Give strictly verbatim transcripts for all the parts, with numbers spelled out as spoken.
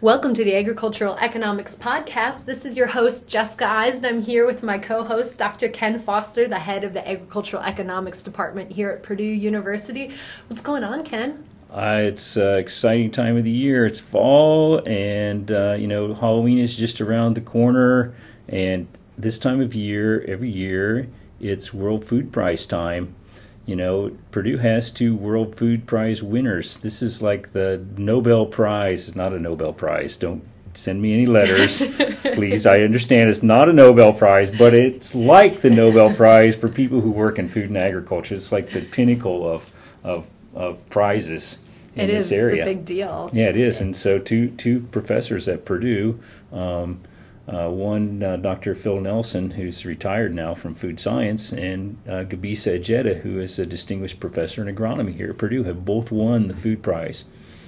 Welcome to the Agricultural Economics Podcast. This is your host, Jessica Eisen. I'm here with my co-host, Doctor Ken Foster, the head of the Agricultural Economics Department here at Purdue University. What's going on, Ken? Uh, it's an uh, exciting time of the year. It's fall, and uh, you know Halloween is just around the corner. And this time of year, every year, it's World Food Prize time. You know, Purdue has two World Food Prize winners. This is like the Nobel Prize. It's not a Nobel Prize. Don't send me any letters, please. I understand it's not a Nobel Prize, but it's like the Nobel Prize for people who work in food and agriculture. It's like the pinnacle of of of prizes in it this is. area. It's a big deal. Yeah, it is. And so two two professors at Purdue, um, uh, one uh, Doctor Phil Nelson, who's retired now from food science, and uh, Gebisa Ejeta, who is a distinguished professor in agronomy here at Purdue, have both won the food prize.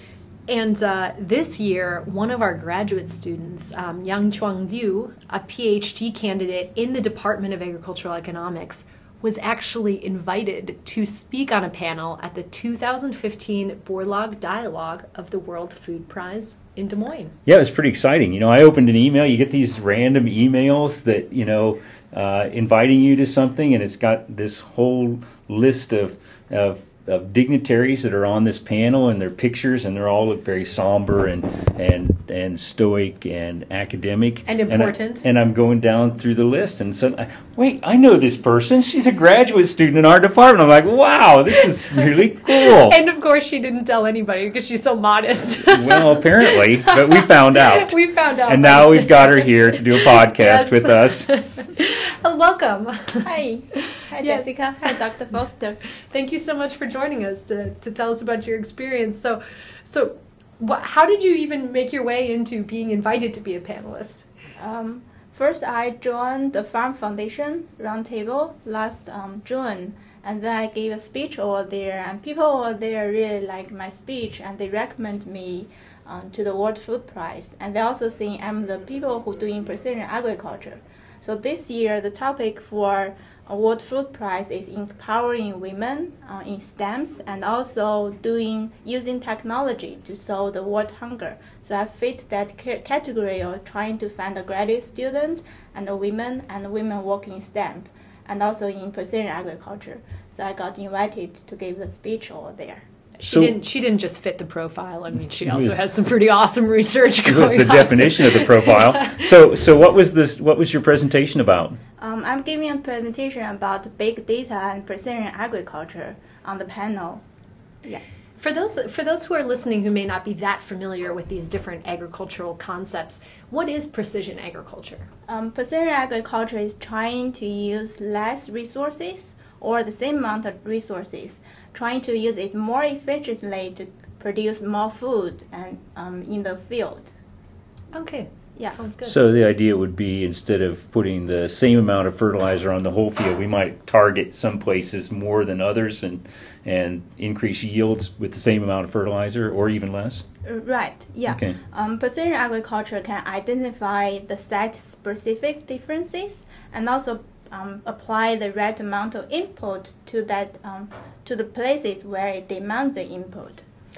And uh, this year, one of our graduate students, um, Yang Chuang Liu, a PhD candidate in the Department of Agricultural Economics, was actually invited to speak on a panel at the two thousand fifteen Borlaug Dialogue of the World Food Prize in Des Moines. Yeah, it was pretty exciting. You know, I opened an email. You get these random emails that, you know, uh, inviting you to something, and it's got this whole list of, of of dignitaries that are on this panel, and their pictures, and they're all look very somber and and and stoic and academic and important. And, I, and I'm going down through the list, and so wait, I know this person. She's a graduate student in our department. I'm like, wow, this is really cool. And of course, she didn't tell anybody because she's so modest. Well, apparently, but we found out. We found out, and now we've got her here to do a podcast yes. with us. Well, welcome. Hi. Hi, Yes. Jessica. Hi, Doctor Foster. Thank you so much for joining us to, to tell us about your experience. So, so wh- how did you even make your way into being invited to be a panelist? Um, first, I joined the Farm Foundation Roundtable last um, June, and then I gave a speech over there, and people over there really liked my speech, and they recommended me um, to the World Food Prize. And they also think I'm the people who doing precision agriculture. So this year, the topic for a World Food Prize is empowering women uh, in STEMs and also doing using technology to solve the world hunger. So I fit that ca- category of trying to find a graduate student and a women and women working in STEM and also in precision agriculture. So I got invited to give a speech over there. She So- didn't. She didn't just fit the profile. I mean, she It also was- has some pretty awesome research It going was the on. definition of the profile. So, so what was this? What was your presentation about? Um, I'm giving a presentation about big data and precision agriculture on the panel. Yeah. For those for those who are listening who may not be that familiar with these different agricultural concepts, what is precision agriculture? Um, precision agriculture is trying to use less resources or the same amount of resources, trying to use it more efficiently to produce more food and um, in the field. Okay, Yeah. sounds good. So the idea would be instead of putting the same amount of fertilizer on the whole field, we might target some places more than others and and increase yields with the same amount of fertilizer or even less. Uh, Right, yeah. Okay. Um, precision agriculture can identify the site-specific differences and also um, apply the right amount of input to that um, to the places where it demands the input.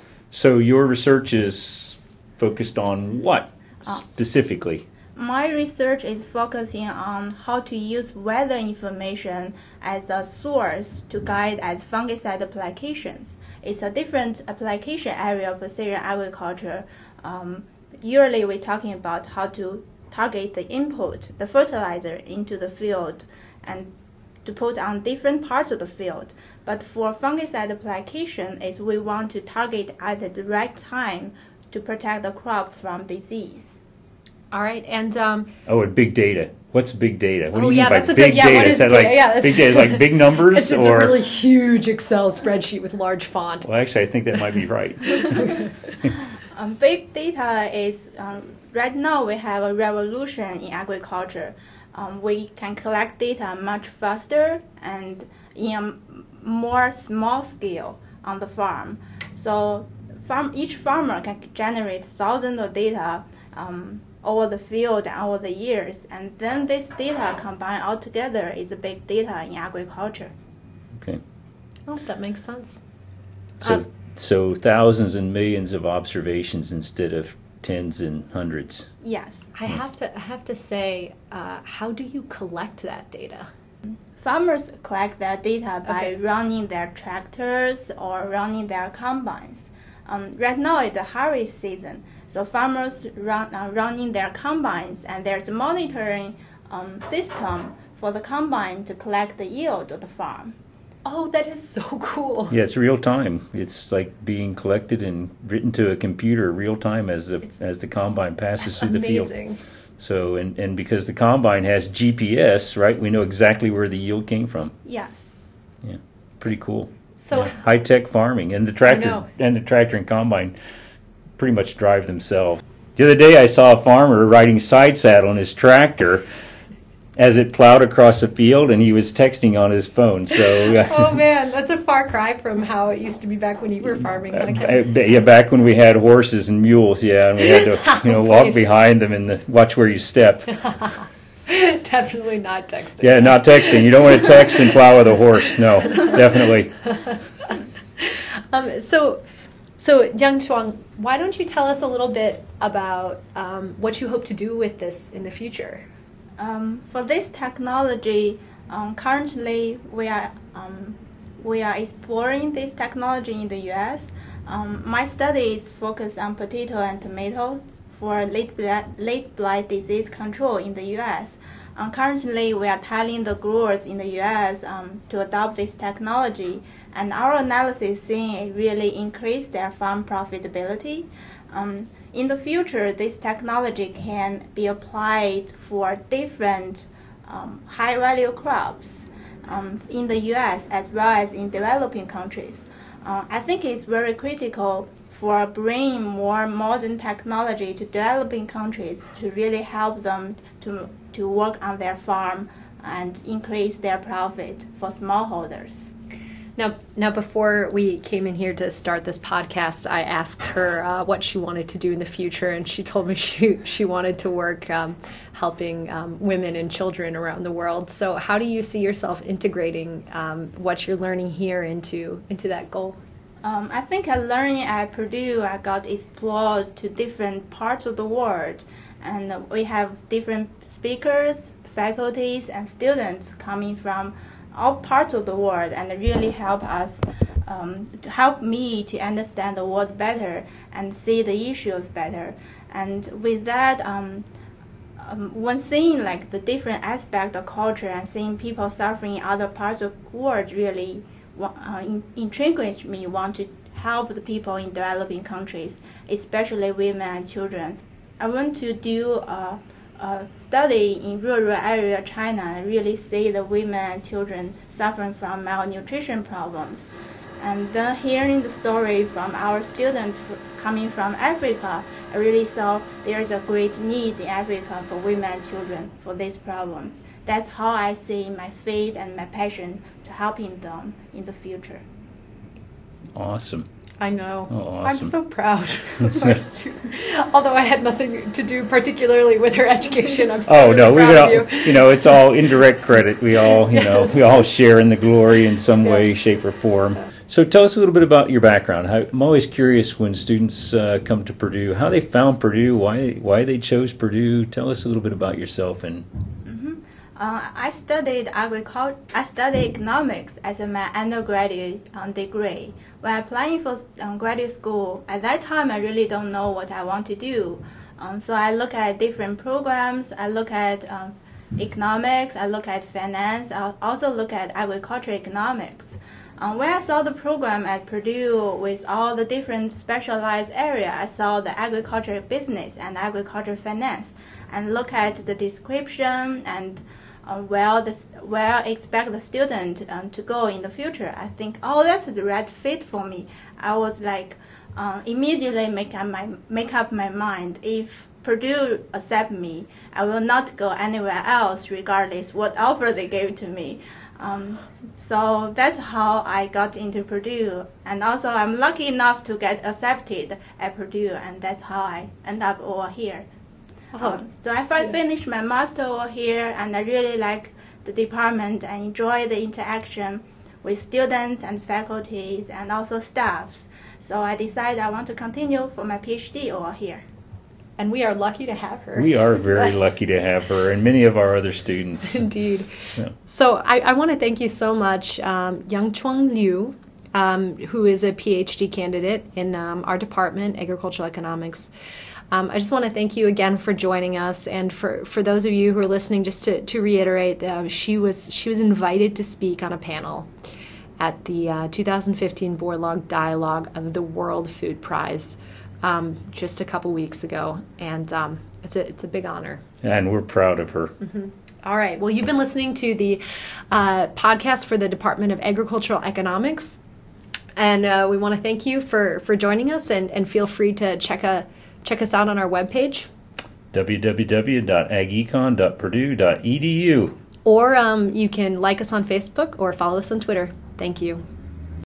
So your research is focused on what specifically? My research is focusing on how to use weather information as a source to guide as fungicide applications. It's a different application area of precision agriculture. Um, usually we're talking about how to target the input, the fertilizer into the field and to put on different parts of the field. But for fungicide application is we want to target at the right time to protect the crop from disease. All right, and um, Oh, and big data. What's big data? What Oh, do you yeah, mean by that's a big good- yeah, data? what is that data? like Yeah, that's- big data is like big numbers it's, it's or a really huge Excel spreadsheet with large font. Well, actually I think that might be right. Um, big data is, um, right now we have a revolution in agriculture. Um, we can collect data much faster and in a m- more small scale on the farm. So farm, each farmer can generate thousands of data um, over the field and over the years. And then this data combined all together is a big data in agriculture. Okay. Oh, that makes sense. So Um, so thousands and millions of observations instead of tens and hundreds. Yes. I have to I have to say, uh, how do you collect that data? Farmers collect that data by Okay. running their tractors or running their combines. Um, right now it's the harvest season, so farmers run uh, running their combines, and there's a monitoring um, system for the combine to collect the yield of the farm. Oh, that is so cool. Yeah, it's real time. It's like being collected and written to a computer real time as the, as the combine passes through the field. Amazing. So, and, and because the combine has G P S, right, we know exactly where the yield came from. Yes. Yeah, pretty cool. So Yeah. High-tech farming, and the tractor know. and the tractor and combine pretty much drive themselves. The other day I saw a farmer riding side saddle on his tractor as it plowed across the field, and he was texting on his phone. So, oh man, that's a far cry from how it used to be back when you were farming. Huh, Kevin? Uh, yeah, back when we had horses and mules, yeah, and we had to, you know, walk Please. behind them and the, watch where you step. Definitely not texting. Yeah, not texting. You don't want to text and plow with a horse. No, definitely. Um, so, so Yang Chuang, why don't you tell us a little bit about um, what you hope to do with this in the future? Um, for this technology, um, currently we are um, we are exploring this technology in the U S. Um, my study is focused on potato and tomato for late blight, late blight disease control in the U S. Um, currently, we are telling the growers in the U S um, to adopt this technology, and our analysis seeing it really increase their farm profitability. Um, in the future, this technology can be applied for different um, high-value crops um, in the U S as well as in developing countries. Uh, I think it's very critical for bringing more modern technology to developing countries to really help them to, to work on their farm and increase their profit for smallholders. Now, now, before we came in here to start this podcast, I asked her uh, what she wanted to do in the future, and she told me she she wanted to work um, helping um, women and children around the world. So, how do you see yourself integrating um, what you're learning here into into that goal? Um, I think at learning at Purdue, I got explored to different parts of the world, and we have different speakers, faculties, and students coming from all parts of the world, and it really help us, um, to help me to understand the world better and see the issues better. And with that, um, um, when seeing like the different aspect of culture and seeing people suffering in other parts of the world really uh, in, intrigues me, want to help the people in developing countries, especially women and children. I want to do a Uh, study in rural area China and really see the women and children suffering from malnutrition problems. And then hearing the story from our students f- coming from Africa, I really saw there's a great need in Africa for women and children for these problems. That's how I see my faith and my passion to helping them in the future. Awesome. I know. Oh, awesome. I'm so proud of our student. Although I had nothing to do particularly with her education, I'm still Oh really no, we proud all, of you. you know, it's all indirect credit. We all, you know, Yes. we all share in the glory in some Yeah. way, shape, or form. So tell us a little bit about your background. How, I'm always curious when students uh, come to Purdue, how they found Purdue, why why they chose Purdue. Tell us a little bit about yourself and. Uh, I studied agriculture. I studied economics as a, my undergraduate um, degree. When applying for um, graduate school, at that time I really don't know what I want to do. Um, so I look at different programs. I look at um, economics. I look at finance. I also look at agriculture economics. Um, when I saw the program at Purdue with all the different specialized areas, I saw the agriculture business and agriculture finance, and look at the description and uh, where the where I expect the student um, to go in the future. I think, oh, that's the right fit for me. I was like, uh, immediately make up my make up my mind. If Purdue accept me, I will not go anywhere else, regardless what offer they gave to me. Um, so that's how I got into Purdue, and also I'm lucky enough to get accepted at Purdue, and that's how I end up over here. Oh, Um, so if I finish my master over here, and I really like the department and enjoy the interaction with students and faculties and also staffs, so I decided I want to continue for my PhD over here. And we are lucky to have her. We are very Yes. lucky to have her and many of our other students. Indeed. So, So I, I want to thank you so much, um, Yang Chuang Liu, um, who is a PhD candidate in um, our department, Agricultural Economics. Um, I just want to thank you again for joining us, and for, for those of you who are listening, just to, to reiterate, uh, she was she was invited to speak on a panel at the uh, two thousand fifteen Borlaug Dialogue of the World Food Prize um, just a couple weeks ago, and um, it's a it's a big honor. and we're proud of her. Mm-hmm. All right. Well, you've been listening to the uh, podcast for the Department of Agricultural Economics, and uh, we want to thank you for, for joining us, and, and feel free to check a check us out on our webpage, w w w dot ag econ dot purdue dot e d u. or um, you can like us on Facebook or follow us on Twitter. Thank you.